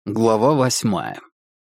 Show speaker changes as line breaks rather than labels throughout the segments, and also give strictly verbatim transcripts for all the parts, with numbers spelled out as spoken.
Глава восьмая.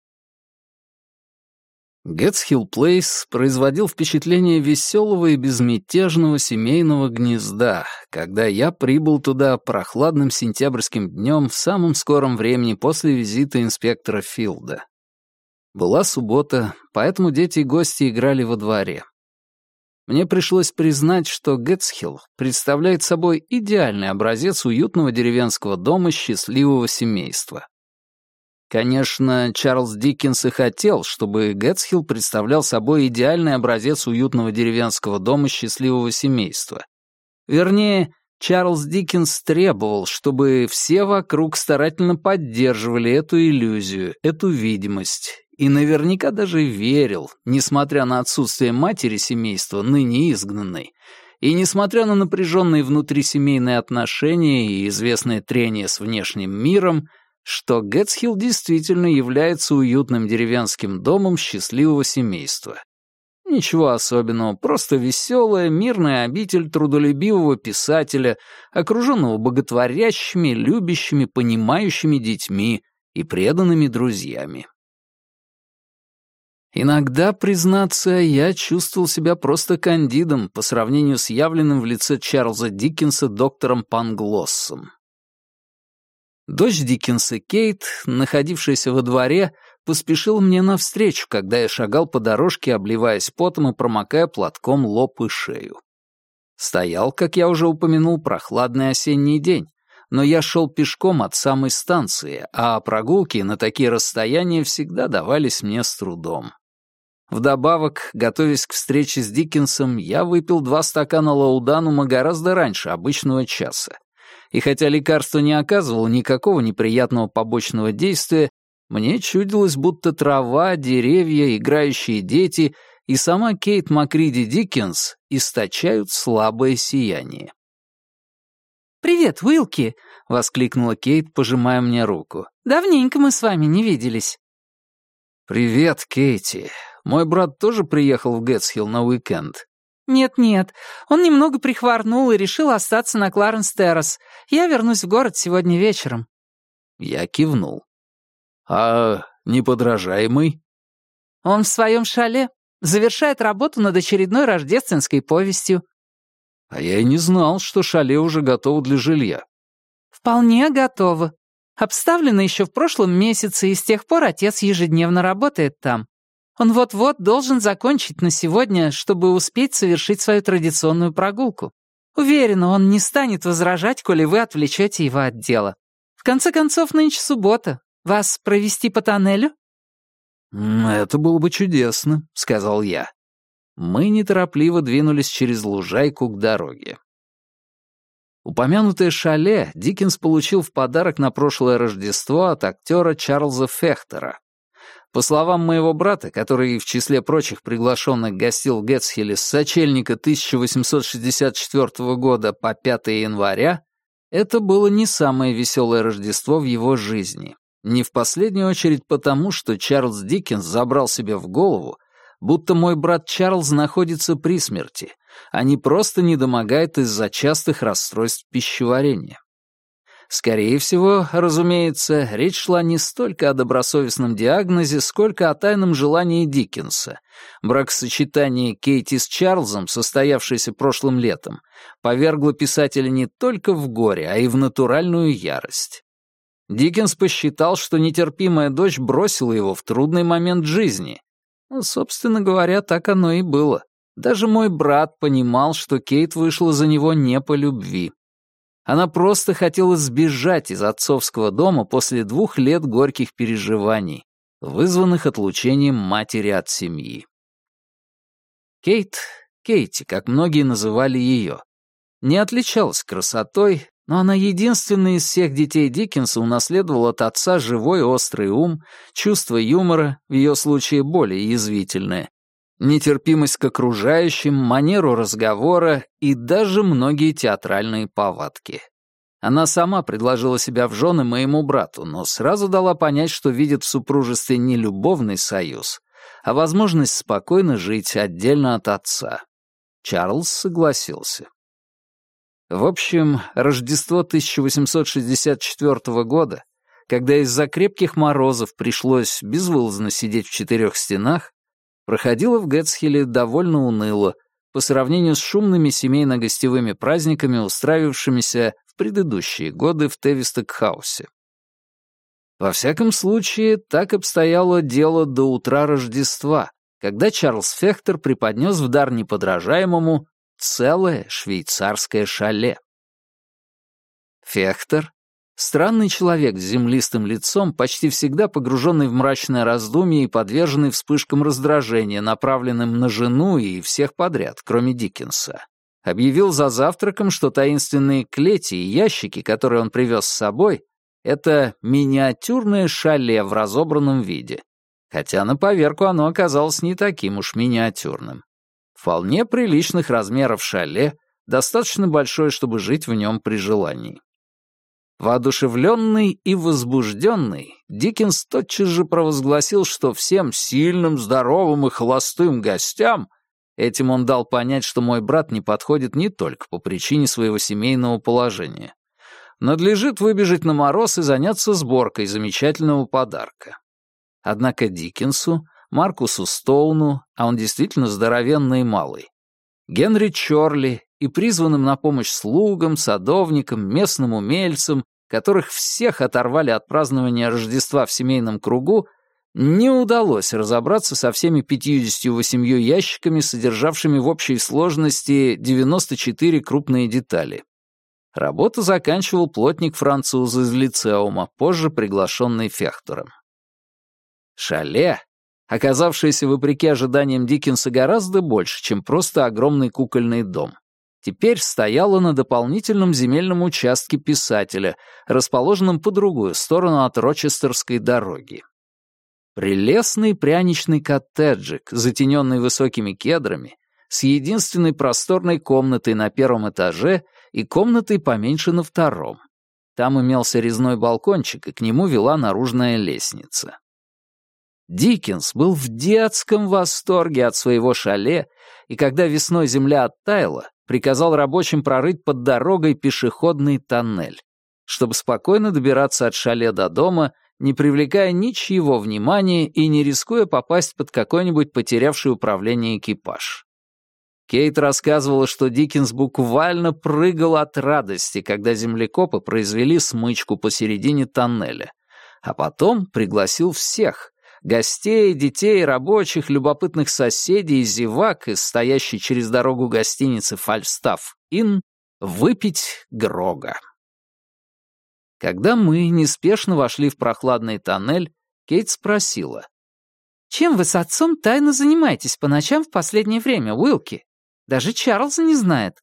Гэтсхилл Плейс производил впечатление веселого и безмятежного семейного гнезда, когда я прибыл туда прохладным сентябрьским днем в самом скором времени после визита инспектора Филда. Была суббота, поэтому дети и гости играли во дворе. Мне пришлось признать, что Гэтсхилл представляет собой идеальный образец уютного деревенского дома счастливого семейства. Конечно, Чарльз Диккенс и хотел, чтобы Гэтсхилл представлял собой идеальный образец уютного деревенского дома счастливого семейства. Вернее, Чарльз Диккенс требовал, чтобы все вокруг старательно поддерживали эту иллюзию, эту видимость, и наверняка даже верил, несмотря на отсутствие матери семейства, ныне изгнанной, и несмотря на напряженные внутрисемейные отношения и известное трение с внешним миром, что Гэтсхилл действительно является уютным деревенским домом счастливого семейства. Ничего особенного, просто веселая, мирная обитель трудолюбивого писателя, окруженного боготворящими, любящими, понимающими детьми и преданными друзьями. Иногда, признаться, я чувствовал себя просто кандидом по сравнению с явленным в лице Чарльза Диккенса доктором Панглоссом. Дочь Диккенса Кейт, находившаяся во дворе, поспешила мне навстречу, когда я шагал по дорожке, обливаясь потом и промокая платком лоб и шею. Стоял, как я уже упомянул, прохладный осенний день, но я шел пешком от самой станции, а прогулки на такие расстояния всегда давались мне с трудом. Вдобавок, готовясь к встрече с Диккенсом, я выпил два стакана лауданума гораздо раньше обычного часа. И хотя лекарство не оказывало никакого неприятного побочного действия, мне чудилось, будто трава, деревья, играющие дети и сама Кейт Макриди Диккенс источают слабое сияние.
«Привет, Уилки!»
— воскликнула Кейт, пожимая мне руку.
«Давненько мы с вами не виделись».
«Привет, Кейти. Мой брат тоже приехал в Гэтсхилл на уикенд?»
«Нет-нет, он немного прихворнул и решил остаться на Кларенс-террас. Я вернусь в город сегодня вечером».
Я кивнул. «А неподражаемый?»
«Он в своем шале. Завершает работу над очередной рождественской повестью».
«А я и не знал, что шале уже готово для жилья».
«Вполне готово. Обставлено еще в прошлом месяце, и с тех пор отец ежедневно работает там. Он вот-вот должен закончить на сегодня, чтобы успеть совершить свою традиционную прогулку. Уверена, он не станет возражать, коли вы отвлечете его от дела. В конце концов, нынче суббота. Вас провести по тоннелю?»
«Это было бы чудесно», — сказал я. Мы неторопливо двинулись через лужайку к дороге. Упомянутое шале Диккенс получил в подарок на прошлое Рождество от актера Чарльза Фехтера. По словам моего брата, который в числе прочих приглашенных гостил в Гэтсхилле с сочельника тысяча восемьсот шестьдесят четвёртого года по пятое января, это было не самое веселое Рождество в его жизни. Не в последнюю очередь потому, что Чарльз Диккенс забрал себе в голову, будто мой брат Чарльз находится при смерти, а не просто недомогает из-за частых расстройств пищеварения. Скорее всего, разумеется, речь шла не столько о добросовестном диагнозе, сколько о тайном желании Диккенса. Бракосочетание Кейти с Чарльзом, состоявшееся прошлым летом, повергло писателя не только в горе, а и в натуральную ярость. Диккенс посчитал, что нетерпимая дочь бросила его в трудный момент жизни. Ну, собственно говоря, так оно и было. Даже мой брат понимал, что Кейт вышла за него не по любви. Она просто хотела сбежать из отцовского дома после двух лет горьких переживаний, вызванных отлучением матери от семьи. Кейт, Кейти, как многие называли ее, не отличалась красотой, но она единственная из всех детей Диккенса унаследовала от отца живой острый ум, чувство юмора, в ее случае более язвительное, нетерпимость к окружающим, манеру разговора и даже многие театральные повадки. Она сама предложила себя в жены моему брату, но сразу дала понять, что видит в супружестве не любовный союз, а возможность спокойно жить отдельно от отца. Чарльз согласился. В общем, Рождество тысяча восемьсот шестьдесят четвёртого года когда из-за крепких морозов пришлось безвылазно сидеть в четырех стенах, проходила в Гэтсхилле довольно уныло по сравнению с шумными семейно-гостевыми праздниками, устраивавшимися в предыдущие годы в Тевисток-хаусе. Во всяком случае, так обстояло дело до утра Рождества, когда Чарльз Фехтер преподнес в дар неподражаемому целое швейцарское шале. Фехтер, странный человек с землистым лицом, почти всегда погруженный в мрачное раздумье и подверженный вспышкам раздражения, направленным на жену и всех подряд, кроме Диккенса, объявил за завтраком, что таинственные клети и ящики, которые он привез с собой, это миниатюрное шале в разобранном виде, хотя на поверку оно оказалось не таким уж миниатюрным. Вполне приличных размеров шале, достаточно большое, чтобы жить в нем при желании. Воодушевленный и возбужденный, Диккенс тотчас же провозгласил, что всем сильным, здоровым и холостым гостям, этим он дал понять, что мой брат не подходит не только по причине своего семейного положения, надлежит выбежать на мороз и заняться сборкой замечательного подарка. Однако Диккенсу, Маркусу Стоуну, а он действительно здоровенный и малый, Генри Чорли и призванным на помощь слугам, садовникам, местным умельцам, которых всех оторвали от празднования Рождества в семейном кругу, не удалось разобраться со всеми пятьюдесятью восемью ящиками, содержавшими в общей сложности девяносто четыре крупные детали. Работу заканчивал плотник-француз из лицеума, позже приглашенный Фехтером. Шале, оказавшееся вопреки ожиданиям Диккенса гораздо больше, чем просто огромный кукольный дом, теперь стояло на дополнительном земельном участке писателя, расположенном по другую сторону от Рочестерской дороги. Прелестный пряничный коттеджик, затененный высокими кедрами, с единственной просторной комнатой на первом этаже и комнатой поменьше на втором. Там имелся резной балкончик, и к нему вела наружная лестница. Диккенс был в детском восторге от своего шале, и когда весной земля оттаяла, приказал рабочим прорыть под дорогой пешеходный тоннель, чтобы спокойно добираться от шале до дома, не привлекая ничьего внимания и не рискуя попасть под какой-нибудь потерявший управление экипаж. Кейт рассказывала, что Диккенс буквально прыгал от радости, когда землекопы произвели смычку посередине тоннеля, а потом пригласил всех — гостей, детей, рабочих, любопытных соседей и зевак из стоящей через дорогу гостиницы «Фальстаф-Инн» выпить грога. Когда мы неспешно вошли в прохладный тоннель, Кейт спросила: «Чем вы с отцом тайно занимаетесь по ночам в последнее время, Уилки? Даже Чарльз не знает».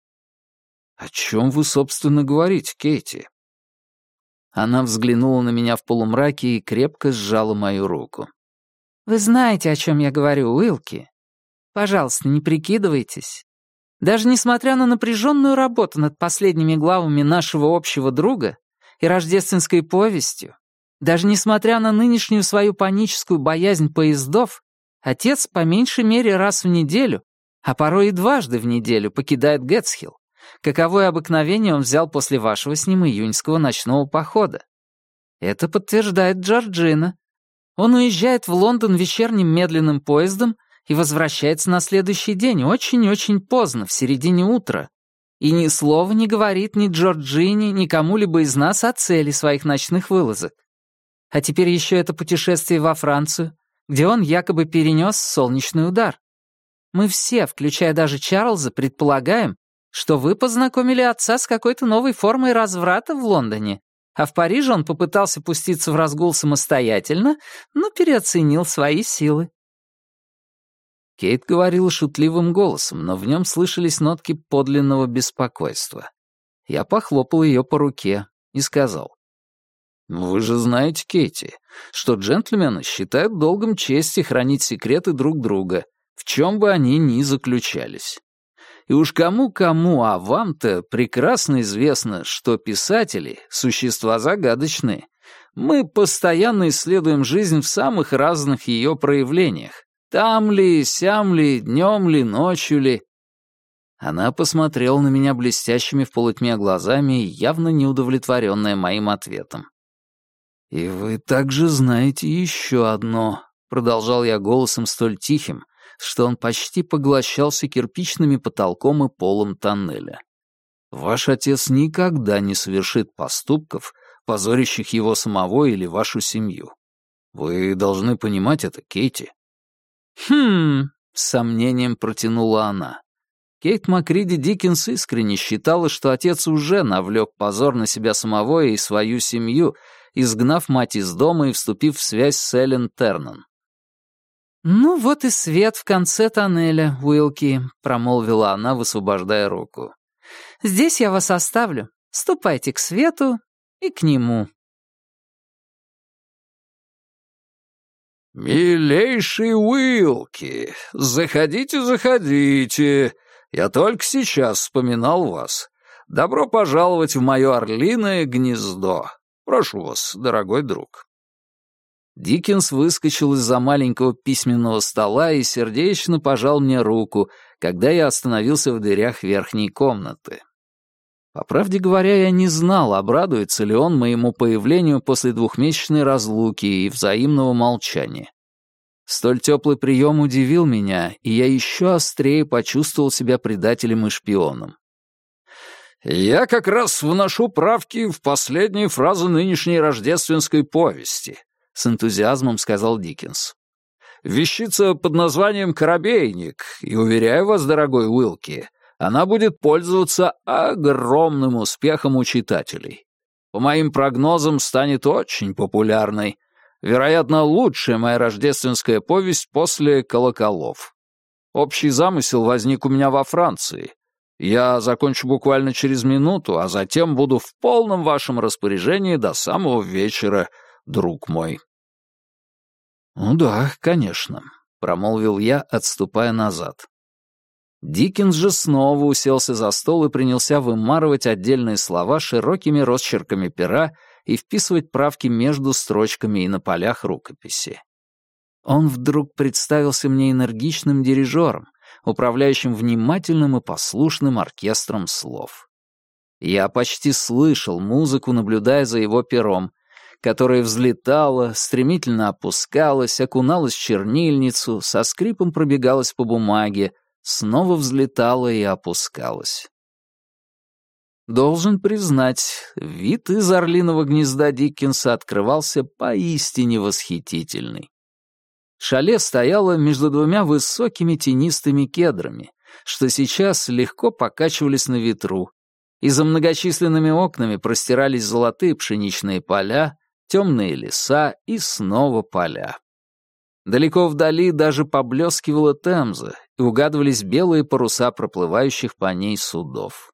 «О чем вы, собственно, говорите, Кейти?» Она взглянула на меня в полумраке и крепко сжала мою руку. «Вы знаете, о чем я говорю, Уилки. Пожалуйста, не прикидывайтесь. Даже несмотря на напряженную работу над последними главами нашего общего друга и рождественской повестью, даже несмотря на нынешнюю свою паническую боязнь поездов, отец по меньшей мере раз в неделю, а порой и дважды в неделю покидает Гэтсхилл. Каковое обыкновение он взял после вашего с ним июньского ночного похода. Это подтверждает Джорджина. Он уезжает в Лондон вечерним медленным поездом и возвращается на следующий день очень-очень поздно, в середине утра. И ни слова не говорит ни Джорджине, ни кому-либо из нас о цели своих ночных вылазок. А теперь еще это путешествие во Францию, где он якобы перенес солнечный удар. Мы все, включая даже Чарльза, предполагаем, что вы познакомили отца с какой-то новой формой разврата в Лондоне, а в Париже он попытался пуститься в разгул самостоятельно, но переоценил свои силы». Кейт говорила шутливым голосом, но в нем слышались нотки подлинного беспокойства. Я похлопал ее по руке и сказал: «Вы же знаете, Кейти, что джентльмены считают долгом чести хранить секреты друг друга, в чем бы они ни заключались. И уж кому-кому, а вам-то прекрасно известно, что писатели — существа загадочные. Мы постоянно исследуем жизнь в самых разных ее проявлениях. Там ли, сям ли, днем ли, ночью ли». Она посмотрела на меня блестящими в полутьме глазами, явно неудовлетворенная моим ответом. «И вы также знаете еще одно», — продолжал я голосом столь тихим, что он почти поглощался кирпичными потолком и полом тоннеля. «Ваш отец никогда не совершит поступков, позорящих его самого или вашу семью. Вы должны понимать это, Кейти».
«Хм...»
— с сомнением протянула она. Кейт Макриди Диккенс искренне считала, что отец уже навлек позор на себя самого и свою семью, изгнав мать из дома и вступив в связь с Эллен Тернан.
«Ну вот и свет в конце тоннеля, Уилки», — промолвила она, высвобождая руку. «Здесь я вас оставлю. Ступайте к свету и к нему».
«Милейший Уилки, заходите, заходите. Я только сейчас вспоминал вас. Добро пожаловать в мое орлиное гнездо. Прошу вас, дорогой друг». Диккенс выскочил из-за маленького письменного стола и сердечно пожал мне руку, когда я остановился в дверях верхней комнаты. По правде говоря, я не знал, обрадуется ли он моему появлению после двухмесячной разлуки и взаимного молчания. Столь теплый прием удивил меня, и я еще острее почувствовал себя предателем и шпионом. «Я как раз вношу правки в последние фразы нынешней рождественской повести», — с энтузиазмом сказал Диккенс. «Вещица под названием «Коробейник», и, уверяю вас, дорогой Уилки, она будет пользоваться огромным успехом у читателей. По моим прогнозам, станет очень популярной. Вероятно, лучшая моя рождественская повесть после «Колоколов». Общий замысел возник у меня во Франции. Я закончу буквально через минуту, а затем буду в полном вашем распоряжении до самого вечера, друг мой». «Ну да, конечно», — промолвил я, отступая назад. Диккенс же снова уселся за стол и принялся вымарывать отдельные слова широкими росчерками пера и вписывать правки между строчками и на полях рукописи. Он вдруг представился мне энергичным дирижером, управляющим внимательным и послушным оркестром слов. Я почти слышал музыку, наблюдая за его пером, которая взлетала, стремительно опускалась, окуналась в чернильницу, со скрипом пробегалась по бумаге, снова взлетала и опускалась. Должен признать, вид из орлиного гнезда Диккенса открывался поистине восхитительный. Шале стояло между двумя высокими тенистыми кедрами, что сейчас легко покачивались на ветру, и за многочисленными окнами простирались золотые пшеничные поля, темные леса и снова поля. Далеко вдали даже поблескивала Темза, и угадывались белые паруса проплывающих по ней судов.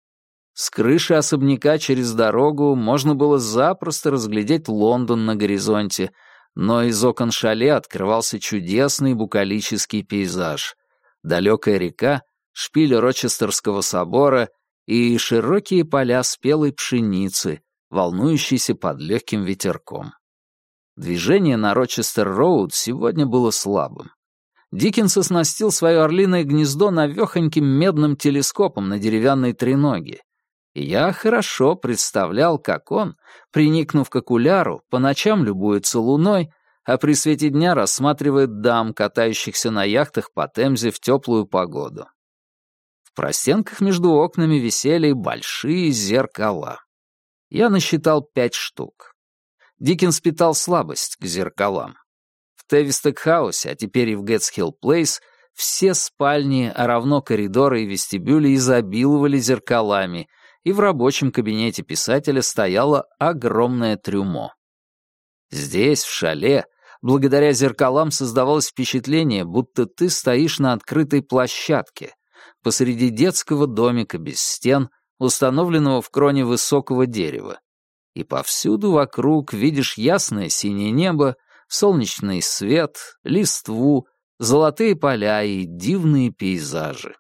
С крыши особняка через дорогу можно было запросто разглядеть Лондон на горизонте, но из окон шале открывался чудесный букалический пейзаж. Далекая река, шпиль Рочестерского собора и широкие поля спелой пшеницы, волнующиеся под легким ветерком. Движение на Рочестер-Роуд сегодня было слабым. Диккенс оснастил свое орлиное гнездо навехоньким медным телескопом на деревянной треноге, и я хорошо представлял, как он, приникнув к окуляру, по ночам любуется луной, а при свете дня рассматривает дам, катающихся на яхтах по Темзе в теплую погоду. В простенках между окнами висели большие зеркала. Я насчитал пять штук. Диккенс питал слабость к зеркалам. В Тевисток-хаусе, а теперь и в Гэтсхилл-плейс, все спальни, а равно коридоры и вестибюли изобиловали зеркалами, и в рабочем кабинете писателя стояло огромное трюмо. Здесь, в шале, благодаря зеркалам создавалось впечатление, будто ты стоишь на открытой площадке, посреди детского домика без стен, установленного в кроне высокого дерева, и повсюду вокруг видишь ясное синее небо, солнечный свет, листву, золотые поля и дивные пейзажи.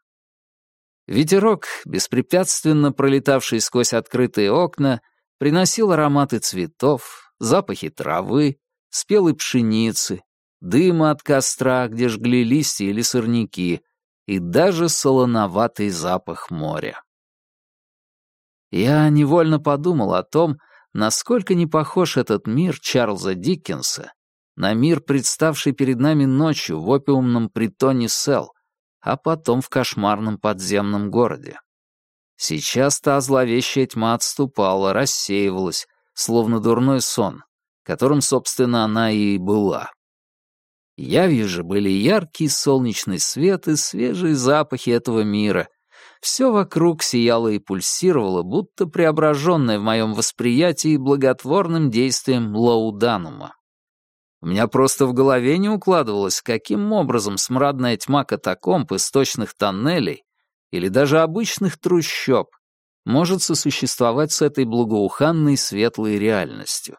Ветерок, беспрепятственно пролетавший сквозь открытые окна, приносил ароматы цветов, запахи травы, спелой пшеницы, дыма от костра, где жгли листья или сорняки, и даже солоноватый запах моря. Я невольно подумал о том, насколько не похож этот мир Чарльза Диккенса на мир, представший перед нами ночью в опиумном притоне Сел, а потом в кошмарном подземном городе. Сейчас та зловещая тьма отступала, рассеивалась, словно дурной сон, которым, собственно, она и была. Явью же были яркий солнечный свет и свежие запахи этого мира. Все вокруг сияло и пульсировало, будто преображенное в моем восприятии благотворным действием лауданума. У меня просто в голове не укладывалось, каким образом смрадная тьма катакомб, источных тоннелей или даже обычных трущоб может сосуществовать с этой благоуханной светлой реальностью.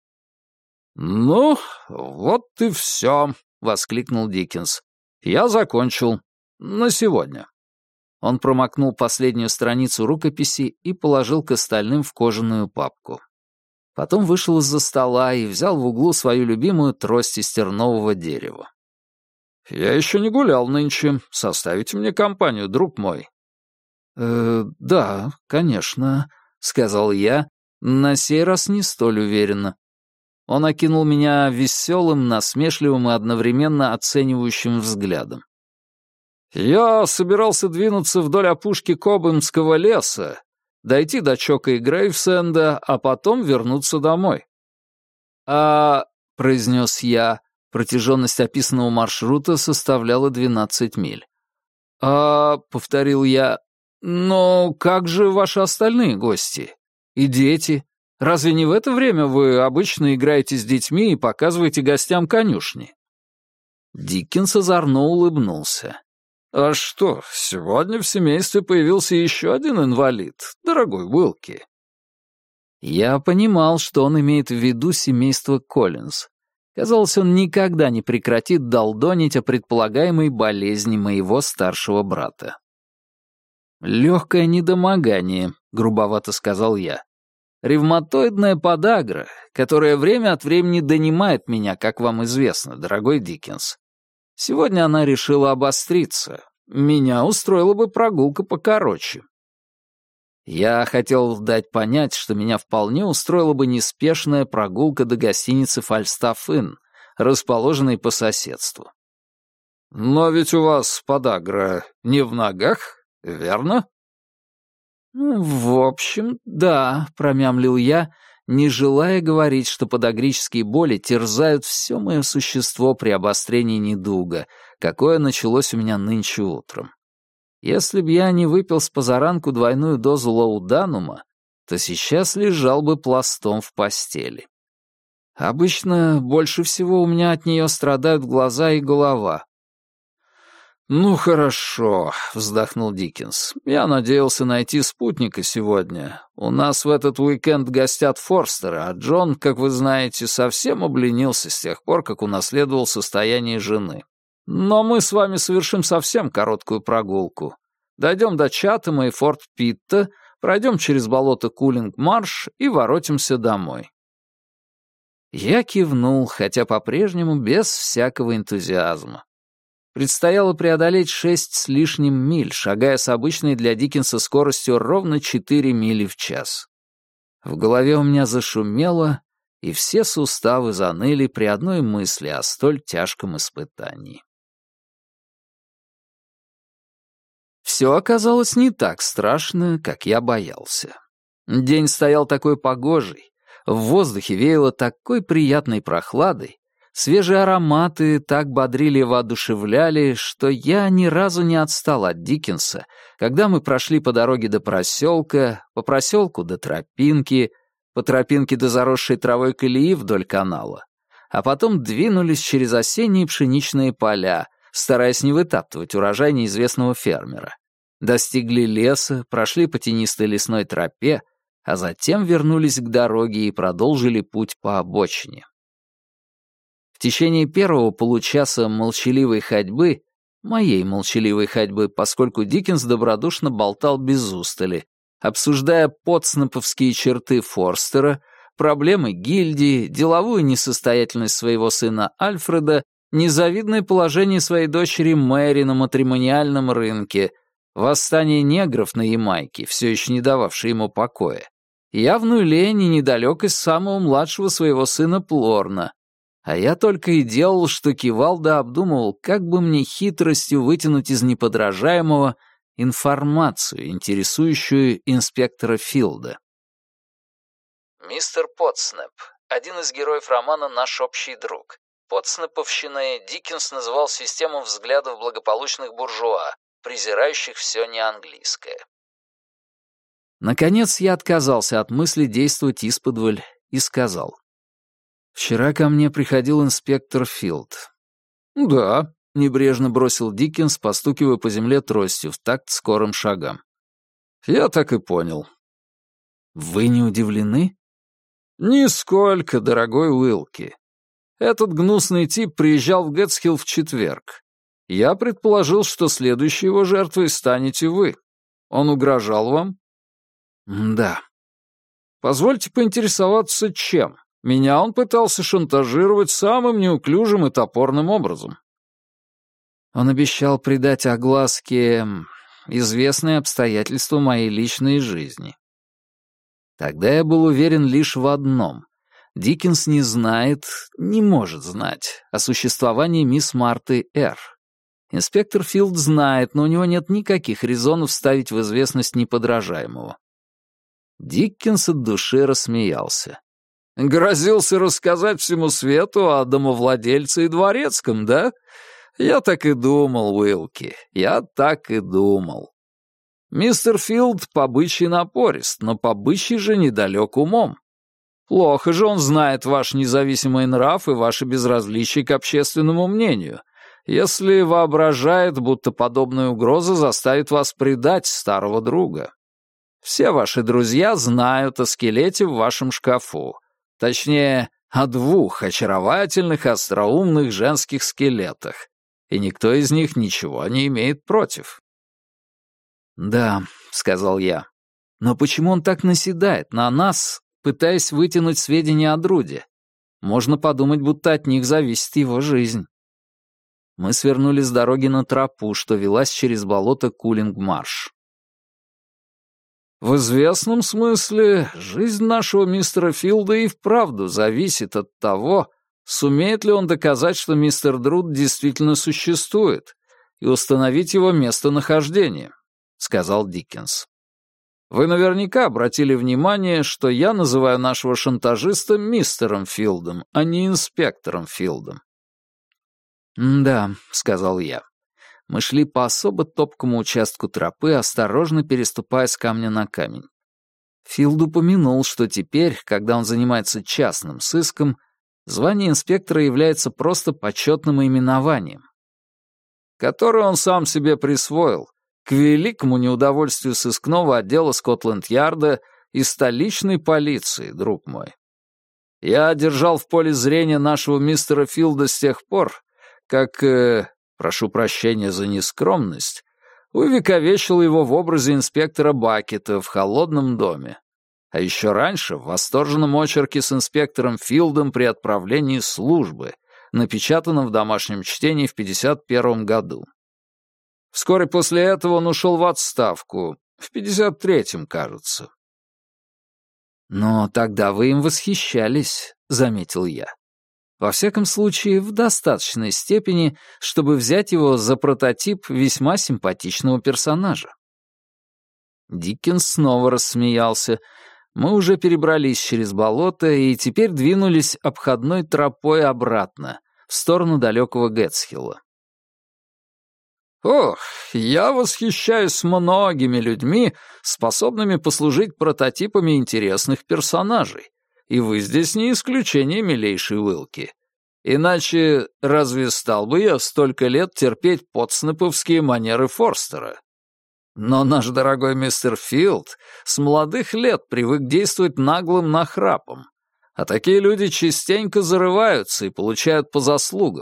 «Ну, вот и все», — воскликнул Диккенс. «Я закончил. На сегодня». Он промокнул последнюю страницу рукописи и положил к остальным в кожаную папку. Потом вышел из-за стола и взял в углу свою любимую трость из тернового дерева. «Я еще не гулял нынче. Составите мне компанию, друг мой». «Э, да, конечно», — сказал я, на сей раз не столь уверенно. Он окинул меня веселым, насмешливым и одновременно оценивающим взглядом. «Я собирался двинуться вдоль опушки Кобымского леса, дойти до Чока и Грейвсенда, а потом вернуться домой». «А...» — произнес я. Протяженность описанного маршрута составляла двенадцать миль. «А...» — повторил я. «Но как же ваши остальные гости? И дети? Разве не в это время вы обычно играете с детьми и показываете гостям конюшни?» Диккенс озорно улыбнулся. «А что, сегодня в семействе появился еще один инвалид, дорогой Уилки». Я понимал, что он имеет в виду семейство Коллинз. Казалось, он никогда не прекратит долдонить о предполагаемой болезни моего старшего брата. «Легкое недомогание», — грубовато сказал я. «Ревматоидная подагра, которая время от времени донимает меня, как вам известно, дорогой Диккенс. Сегодня она решила обостриться. Меня устроила бы прогулка покороче». Я хотел дать понять, что меня вполне устроила бы неспешная прогулка до гостиницы «Фальстаф-Инн», расположенной по соседству. «Но ведь у вас подагра не в ногах, верно?» «Ну, в общем, да», — промямлил я, не желая говорить, что подагрические боли терзают все мое существо при обострении недуга, какое началось у меня нынче утром. Если б я не выпил с позаранку двойную дозу лауданума, то сейчас лежал бы пластом в постели. Обычно больше всего у меня от нее страдают глаза и голова. «Ну, хорошо», — вздохнул Диккенс. «Я надеялся найти спутника сегодня. У нас в этот уикенд гостят Форстеры, а Джон, как вы знаете, совсем обленился с тех пор, как унаследовал состояние жены. Но мы с вами совершим совсем короткую прогулку. Дойдем до Чатема и Форт Питта, пройдем через болото Кулинг-Марш и воротимся домой». Я кивнул, хотя по-прежнему без всякого энтузиазма. Предстояло преодолеть шесть с лишним миль, шагая с обычной для Диккенса скоростью ровно четыре мили в час. В голове у меня зашумело, и все суставы заныли при одной мысли о столь тяжком испытании. Все оказалось не так страшно, как я боялся. День стоял такой погожий, в воздухе веяло такой приятной прохладой, свежие ароматы так бодрили и воодушевляли, что я ни разу не отстал от Диккенса, когда мы прошли по дороге до проселка, по проселку до тропинки, по тропинке до заросшей травой колеи вдоль канала, а потом двинулись через осенние пшеничные поля, стараясь не вытаптывать урожай неизвестного фермера. Достигли леса, прошли по тенистой лесной тропе, а затем вернулись к дороге и продолжили путь по обочине. В течение первого получаса молчаливой ходьбы, моей молчаливой ходьбы, поскольку Диккенс добродушно болтал без устали, обсуждая подсноповские черты Форстера, проблемы гильдии, деловую несостоятельность своего сына Альфреда, незавидное положение своей дочери Мэри на матримониальном рынке, восстание негров на Ямайке, все еще не дававшее ему покоя, Явную лень и недалекость самого младшего своего сына Плорна. А я только и делал, что кивал да обдумывал, как бы мне хитростью вытянуть из неподражаемого информацию, интересующую инспектора Филда. Мистер Потснеп, один из героев романа «Наш общий друг». Потснеповщиной Диккенс называл систему взглядов благополучных буржуа, презирающих все неанглийское. Наконец я отказался от мысли действовать исподволь и сказал. «Вчера ко мне приходил инспектор Филд». «Да», — небрежно бросил Диккенс, постукивая по земле тростью в такт скорым шагам. «Я так и понял». «Вы не удивлены?» «Нисколько, дорогой Уилки. Этот гнусный тип приезжал в Гэтсхилл в четверг. Я предположил, что следующей его жертвой станете вы. Он угрожал вам?» «Да». «Позвольте поинтересоваться, чем? Меня он пытался шантажировать самым неуклюжим и топорным образом». Он обещал придать огласке известные обстоятельства моей личной жизни. Тогда я был уверен лишь в одном. Диккенс не знает, не может знать о существовании мисс Марты Р. Инспектор Филд знает, но у него нет никаких резонов ставить в известность неподражаемого. Диккенс от души рассмеялся. «Грозился рассказать всему свету о домовладельце и дворецком, да? Я так и думал, Уилки, я так и думал. Мистер Филд побычий напорист, но побычий же недалек умом. Плохо же он знает ваш независимый нрав и ваше безразличие к общественному мнению, если воображает, будто подобная угроза заставит вас предать старого друга. Все ваши друзья знают о скелете в вашем шкафу, точнее, о двух очаровательных остроумных женских скелетах, и никто из них ничего не имеет против». «Да», — сказал я, — «но почему он так наседает на нас, пытаясь вытянуть сведения о Друде? Можно подумать, будто от них зависит его жизнь». Мы свернули с дороги на тропу, что велась через болото Кулинг-Марш. «В известном смысле жизнь нашего мистера Филда и вправду зависит от того, сумеет ли он доказать, что мистер Друд действительно существует, и установить его местонахождение», — сказал Диккенс. «Вы наверняка обратили внимание, что я называю нашего шантажиста мистером Филдом, а не инспектором Филдом». «Да», — сказал я. Мы шли по особо топкому участку тропы, осторожно переступая с камня на камень. Филд упомянул, что теперь, когда он занимается частным сыском, звание инспектора является просто почетным именованием, которое он сам себе присвоил, к великому неудовольствию сыскного отдела Скотланд-Ярда и столичной полиции, друг мой. Я держал в поле зрения нашего мистера Филда с тех пор, как... Э, прошу прощения за нескромность, увековечил его в образе инспектора Бакета в «Холодном доме», а еще раньше в восторженном очерке с инспектором Филдом при отправлении службы, напечатанном в «Домашнем чтении» в пятьдесят первом году. Вскоре после этого он ушел в отставку, в пятьдесят третьем, кажется. «Но тогда вы им восхищались», — заметил я. Во всяком случае, в достаточной степени, чтобы взять его за прототип весьма симпатичного персонажа. Диккенс снова рассмеялся. Мы уже перебрались через болото и теперь двинулись обходной тропой обратно, в сторону далекого Гэтсхилла. «Ох, я восхищаюсь многими людьми, способными послужить прототипами интересных персонажей. И вы здесь не исключение, милейший Уилки. Иначе разве стал бы я столько лет терпеть потснеповские манеры Форстера? Но наш дорогой мистер Филд с молодых лет привык действовать наглым нахрапом, а такие люди частенько зарываются и получают по заслугам».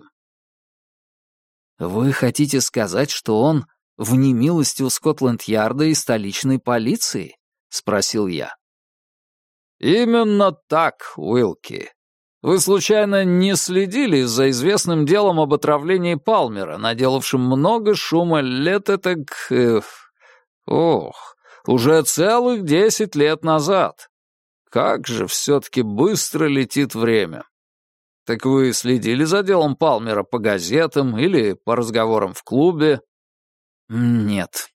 «Вы хотите сказать, что он в немилости у Скотланд-Ярда и столичной полиции?» — спросил я. «Именно так, Уилки. Вы, случайно, не следили за известным делом об отравлении Палмера, наделавшим много шума лет этак... Э, ох, уже целых десять лет назад? Как же все-таки быстро летит время. Так вы следили за делом Палмера по газетам или по разговорам в клубе?
Нет.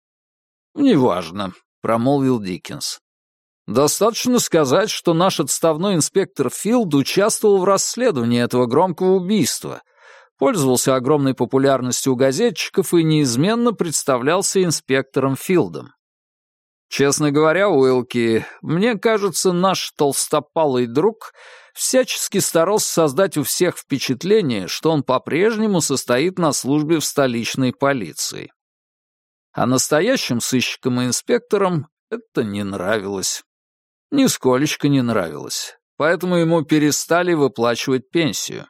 Неважно, промолвил Диккенс. Достаточно сказать, что наш отставной инспектор Филд участвовал в расследовании этого громкого убийства, пользовался огромной популярностью у газетчиков и неизменно представлялся инспектором Филдом. Честно говоря, Уилки, мне кажется, наш толстопалый друг всячески старался создать у всех впечатление, что он по-прежнему состоит на службе в столичной полиции. А настоящим сыщикам и инспекторам это не нравилось. Нисколечко не нравилось, поэтому ему перестали выплачивать пенсию.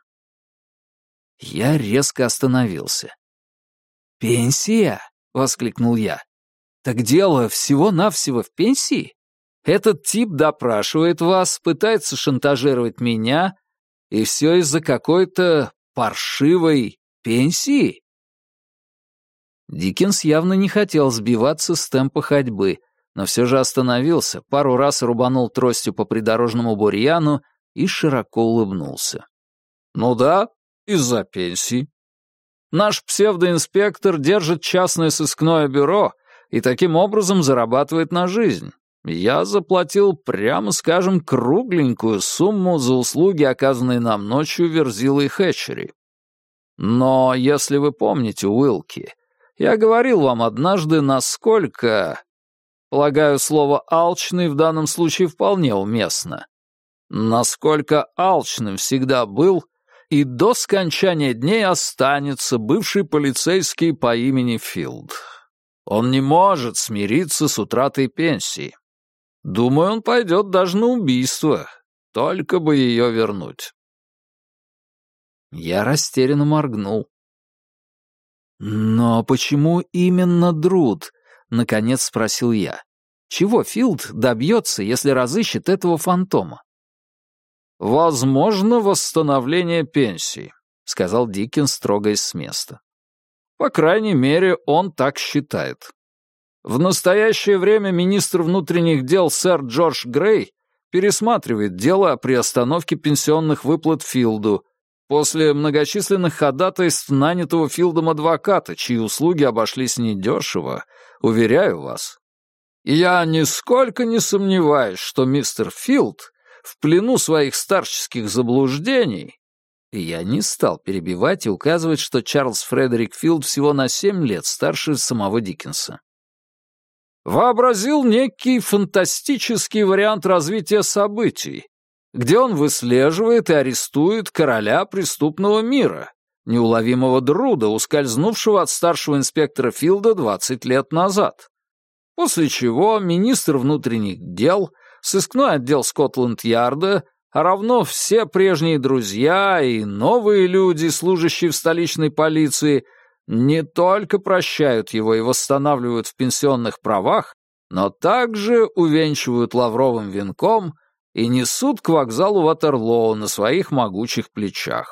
Я резко остановился. «Пенсия?» — воскликнул я. «Так дело всего-навсего в пенсии? Этот тип допрашивает вас, пытается шантажировать меня, и все из-за какой-то паршивой пенсии?» Диккенс явно не хотел сбиваться с темпа ходьбы, но все же остановился, пару раз рубанул тростью по придорожному бурьяну и широко улыбнулся.
«Ну да, из-за пенсии. Наш псевдоинспектор держит частное сыскное бюро и таким образом зарабатывает на жизнь. Я заплатил, прямо скажем, кругленькую сумму за услуги, оказанные нам ночью Верзилой Хэтчери. Но, если вы помните, Уилки, я говорил вам однажды, насколько... Полагаю, слово «алчный» в данном случае вполне уместно. Насколько алчным всегда был и до скончания дней останется бывший полицейский по имени Филд. Он не может смириться с утратой пенсии. Думаю, он пойдет даже на убийство, только бы ее вернуть.
Я растерянно моргнул. «Но почему именно Друд?» — наконец спросил я. «Чего Филд добьется, если разыщет этого фантома?»
«Возможно, восстановление пенсии», — сказал Диккенс, трогаясь с места. «По крайней мере, он так считает. В настоящее время министр внутренних дел сэр Джордж Грей пересматривает дело о приостановке пенсионных выплат Филду после многочисленных ходатайств нанятого Филдом адвоката, чьи услуги обошлись недешево, уверяю вас. И я нисколько не сомневаюсь, что мистер Филд в плену своих старческих заблуждений...» И я не стал перебивать и указывать, что Чарльз Фредерик Филд всего на семь лет старше самого Диккенса. «Вообразил некий фантастический вариант развития событий, где он выслеживает и арестует короля преступного мира, неуловимого Друда, ускользнувшего от старшего инспектора Филда двадцать лет назад. После чего министр внутренних дел, сыскной отдел Скотланд-Ярда, а равно все прежние друзья и новые люди, служащие в столичной полиции, не только прощают его и восстанавливают в пенсионных правах, но также увенчивают лавровым венком и несут к вокзалу Ватерлоу на своих могучих плечах».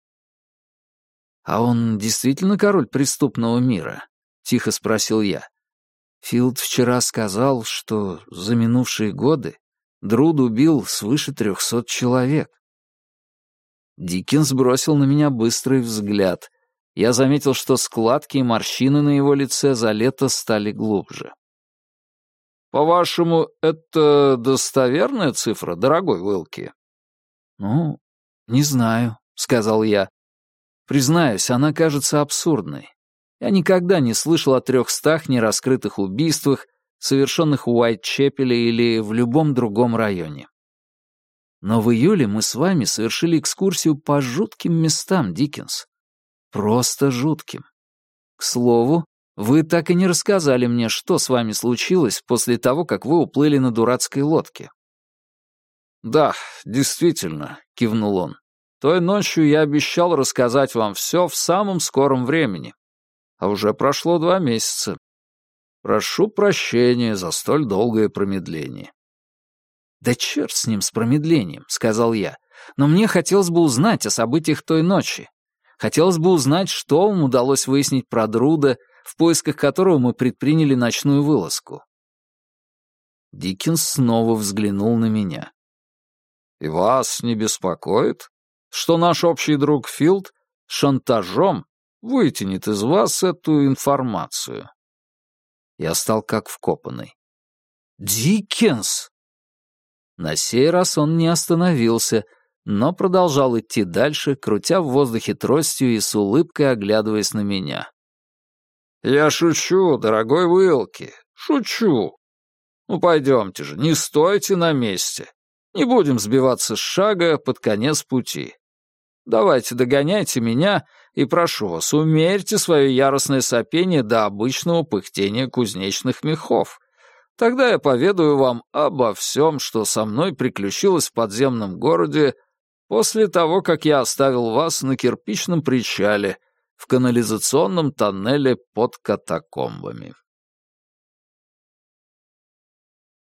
«А он действительно король преступного мира?» — тихо спросил я. Филд вчера сказал, что за минувшие годы Друд убил свыше трехсот человек. Диккенс бросил на меня быстрый взгляд. Я заметил, что складки и морщины на его лице за лето стали глубже.
«По-вашему, это достоверная цифра, дорогой Уилки?»
«Ну, не знаю», — сказал я. «Признаюсь, она кажется абсурдной. Я никогда не слышал о трехстах нераскрытых убийствах, совершенных в Уайтчепеле или в любом другом районе. Но в июле мы с вами совершили экскурсию по жутким местам, Диккенс. Просто жутким. К слову, вы так и не рассказали мне, что с вами случилось после того, как вы уплыли на дурацкой лодке».
«Да, действительно», — кивнул он. «Той ночью я обещал рассказать вам все в самом скором времени. А уже прошло два месяца. Прошу прощения за столь долгое промедление».
«Да черт с ним, с промедлением», — сказал я. «Но мне хотелось бы узнать о событиях той ночи. Хотелось бы узнать, что вам удалось выяснить про Друда, в поисках которого мы предприняли ночную вылазку».
Диккенс снова взглянул на меня. «И вас не беспокоит, что наш общий друг Филд шантажом вытянет из вас эту информацию?» Я стал как вкопанный. «Диккенс!» На сей раз он не остановился, но продолжал идти дальше, крутя в воздухе тростью и с улыбкой оглядываясь на меня. «Я шучу, дорогой Уилки, шучу. Ну, пойдемте же, не стойте на месте. Не будем сбиваться с шага под конец пути. Давайте догоняйте меня и, прошу вас, умерьте свое яростное сопение до обычного пыхтения кузнечных мехов. Тогда я поведаю вам обо всем, что со мной приключилось в подземном городе после того, как я оставил вас на кирпичном причале в канализационном тоннеле под катакомбами».